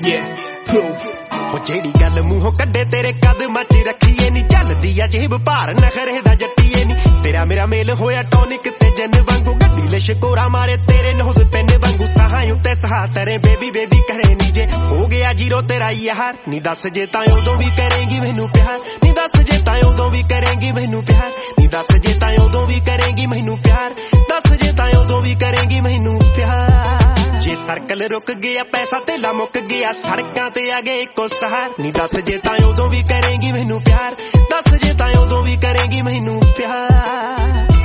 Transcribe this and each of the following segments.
ਉਹ ਜਿਹੜੀ ਗੱਲ ਮੂੰਹੋਂ ਕੱਢੇ ਤੇਰੇ ਕਦਮਾਂ 'ਚ ਰੱਖੀਏ ਨੀ ਚੱਲਦੀ ਆ ਜੇਬ ਭਾਰ ਨਖਰੇ ਦਾ ਜੱਟੀਏ ਨੀ ਤੇਰਾ ਮੇਰਾ ਮੇਲ ਹੋਇਆ ਟੌਨਿਕ ਤੇ ਜਨ ਵਾਂਗੂ ਗੱਡੀ ਲਿਸ਼ਕੋਰਾ ਮਾਰੇ ਤੇਰੇ ਨੋਜ਼ ਪੈਨੇ ਵਾਂਗੂ ਸਾਹਾਂ ਉੱਤੇ ਸਹਾ ਤੇਰੇ ਬੇਬੀ ਕਰੇ ਨੀ ਜੇ ਹੋ ਗਿਆ ਜੀਰੋ ਤੇਰਾ ਯਾਰ ਨੀ ਦੱਸ ਜੇ ਤਾਂ ਉਦੋਂ ਵੀ ਕਰੇਂਗੀ ਮੈਨੂੰ ਪਿਆਰ ਨੀ ਦੱਸ ਜੇ ਤਾਂ ਉਦੋਂ ਵੀ ਕਰੇਂਗੀ ਮੈਨੂੰ ਪਿਆਰ ਨੀ ਦੱਸ ਜੇ ਤਾਂ ਉਦੋਂ ਵੀ ਕਰੇਂਗੀ ਮੈਨੂੰ ਪਿਆਰ ਦੱਸ ਜੇ ਤਾਂ ਉਦੋਂ ਵੀ ਕਰੇਂਗੀ ਮੈਨੂੰ ਪਿਆਰ ਜੇ ਸਰਕਲ ਰੁਕ ਗਿਆ ਪੈਸਾ ਧੇਲਾ ਮੁੱਕ ਗਿਆ ਸੜਕਾਂ ਤੇ ਆ ਗਏ ਇੱਕੋ ਸਹਾਰ ਨੀ ਦੱਸ ਜੇ ਤਾਂ ਉਦੋਂ ਵੀ ਕਰੇਂਗੀ ਮੈਨੂੰ ਪਿਆਰ ਦੱਸ ਜੇ ਤਾਂ ਉਦੋਂ ਵੀ ਕਰੇਂਗੀ ਮੈਨੂੰ ਪਿਆਰ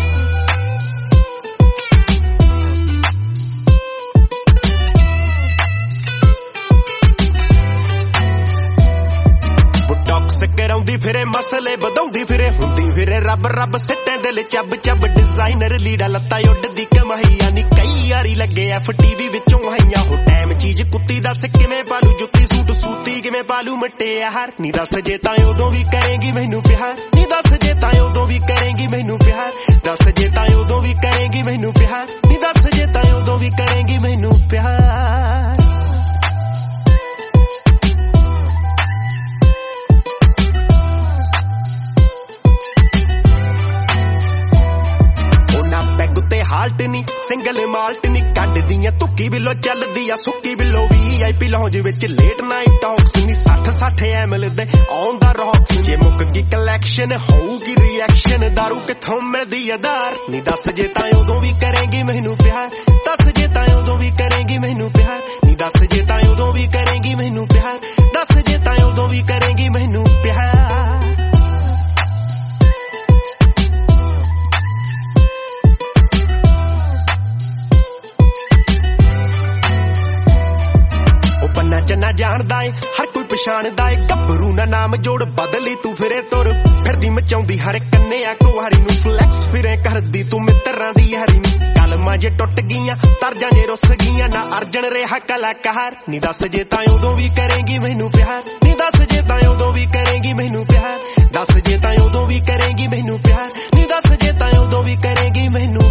ਕਰਾਉਂਦੀ ਫਿਰੇ ਮਸਲੇ ਵਧਾਉਂਦੀ ਫਿਰੇ ਹੁੰਦੀ ਫਿਰੇ ਰੱਬ ਸਿੱਟੇ ਦਿਲ ਚੱਬ ਡਿਜ਼ਾਈਨਰ ਲੀੜਾ ਲੱਤਾ ਉੱਡਦੀ ਕਮਾਈਆ ਨੀ ਕਈ ਯਾਰੀ ਲੱਗੇ FTV ਵਿੱਚੋਂ ਆਈਆਂ ਹੋ ਟਾਈਮ ਚੀਜ਼ ਕੁੱਤੀ ਦੱਸ ਕਿਵੇਂ ਪਾਲੂ ਜੁੱਤੀ ਸੂਟ ਸੂਤੀ ਕਿਵੇਂ ਪਾਲੂ ਮਟਿਆਰ ਨੀ ਦੱਸ ਜੇ ਤਾਂ ਉਦੋਂ ਵੀ ਕਰੇਂਗੀ ਮੈਨੂੰ ਪਿਆਰ ਨੀ ਦੱਸ ਜੇ ਤਾਂ ਉਦੋਂ ਵੀ ਕਰੇਂਗੀ ਮੈਨੂੰ ਪਿਆਰ ਦੱਸ ਜੇ ਤਾਂ ਉਦੋਂ ਵੀ ਕਰੇਂਗੀ ਮੈਨੂੰ ਪਿਆਰ ਨੀ ਦੱਸ ਜੇ ਤਾਂ ਉਦੋਂ ਵੀ ਕਰੇਂਗੀ ਮੈਨੂੰ ਪਿਆਰ ਹਾਲਟ ਨੀ ਸਿੰਗਲ ਮਾਲਟ ਨੀ ਕੱਢਦੀਆਂ ਧੁੱਕੀ ਬਿੱਲੋ ਚੱਲਦੀ ਆ ਸੁੱਕੀ ਬਿੱਲੋ VIP ਲੌਂਜ ਵਿੱਚ ਲੇਟ ਨਾਈਟ ਟਾਕਸ ਨੀ 60 ml ਦੇ ਔਨ ਦਾ ਰੌਕਸ ਜੇ ਮੁੱਕ ਗਈ ਕਲੈਕਸ਼ਨ ਹੋਊਗੀ ਰਿਐਕਸ਼ਨ ਦਾਰੂ ਕਿੱਥੋਂ ਮਿਲਦੀ ਅਦਾਰ ਨੀ ਦੱਸ ਜੇ ਤਾਂ ਉਦੋਂ ਵੀ ਕਰੇਂਗੀ ਮੈਨੂੰ ਪਿਆਰ ਦੱਸ ਜੇ ਤਾਂ ਉਦੋਂ ਵੀ ਕਰੇਂਗੀ ਮੈਨੂੰ ਪਿਆਰ ਨੀ ਦੱਸ ਜੇ ਤਾਂ ਉਦੋਂ ਵੀ ਕਰੇਂਗੀ ਮੈਨੂੰ ਪਿਆਰ ਦੱਸ ਜੇ ਤਾਂ ਉਦੋਂ ਵੀ ਕਰੇਂਗੀ ਮੈਨੂੰ ਪਿਆਰ ਨਾ ਜਾਣਦਾ ਏ ਹਰ ਕੋਈ ਪਛਾਣਦਾ ਏ ਗੱਭਰੂ ਨਾ ਨਾਮ ਜੋੜ ਬਦਲੀ ਤੂੰ ਫਿਰੇ ਤੁਰ ਫਿਰਦੀ ਮਚਾਉਂਦੀ ਹਰ ਕੰਨਿਆ ਕੁਹਾਰੀ ਨੂੰ ਫਲੈਕਸ ਫਿਰੇ ਕਰਦੀ ਤੂੰ ਮਿੱਤਰਾਂ ਦੀ ਯਾਰੀ ਨੂੰ ਕਲਮਾਂ ਜੇ ਟੁੱਟ ਗਈਆਂ ਤਰਜਾਂ ਜੇ ਰੁੱਸ ਗਈਆਂ ਨਾ ਅਰਜਨ ਰਿਹਾ ਕਲਾਕਾਰ ਨੀ ਦੱਸ ਜੇ ਤਾਂ ਉਦੋਂ ਵੀ ਕਰੇਂਗੀ ਮੈਨੂੰ ਪਿਆਰ ਨੀ ਦੱਸ ਜੇ ਤਾਂ ਉਦੋਂ ਵੀ ਕਰੇਂਗੀ ਮੈਨੂੰ ਪਿਆਰ ਦੱਸ ਜੇ ਤਾਂ ਉਦੋਂ ਵੀ ਕਰੇਂਗੀ ਮੈਨੂੰ ਪਿਆਰ ਨੀ ਦੱਸ ਜੇ ਤਾਂ ਉਦੋਂ ਵੀ ਕਰੇਂਗੀ ਮੈਨੂੰ